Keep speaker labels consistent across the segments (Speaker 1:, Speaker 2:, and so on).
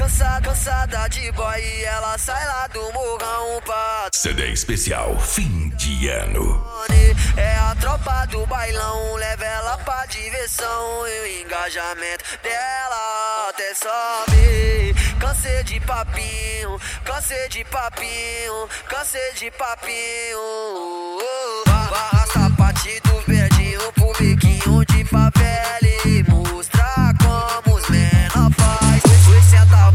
Speaker 1: Cansada de boy e ela sai lá do morrão pra
Speaker 2: CD especial fim de ano.
Speaker 1: É a tropa do bailão, leva ela pra diversão. E o engajamento dela até sobe. Cansei de papinho, cansei de papinho, cansei de papinho. Arrasta a parte do verdinho pro biquinho de favela e mostrar como os menor faz. Oi, senta,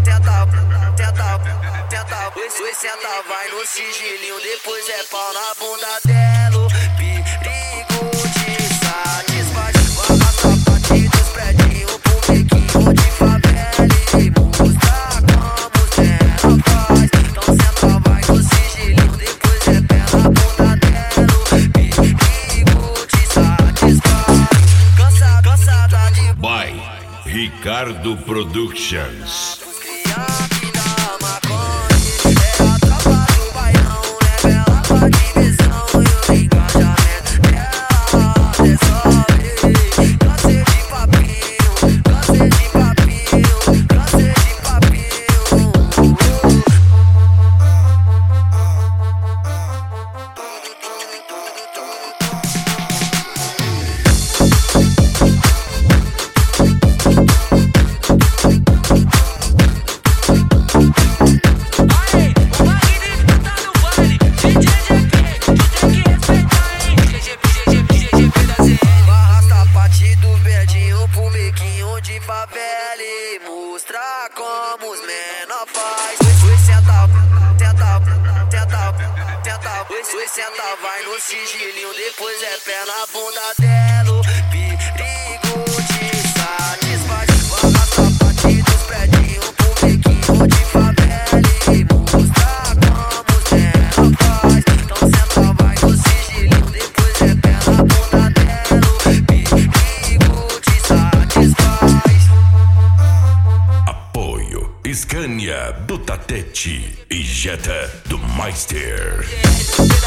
Speaker 1: oi, senta, vai no sigilinho, depois é pau na bunda dela. O perigo te satisfaz. Arrasta a parte dos predinhos pro biquinho de favela e mostrar como os menor faz. Então senta, vai no sigilinho, depois é pé na bunda dela. O perigo te satisfaz. Cansada de
Speaker 2: By Ricardo Productions.
Speaker 1: favela e mostrar como os menor faz. Oi, senta, oi, senta, vai no sigilinho, depois é pé na bunda dela. O perigo te satisfaz. Arrasta a parte dos predinhos pro biquinho de favela e mostrar como os menor faz. Então senta, vai no sigilinho, depois é pé na bunda dela. O perigo te satisfaz.
Speaker 2: Scania do Tatete e Jetta do Meister.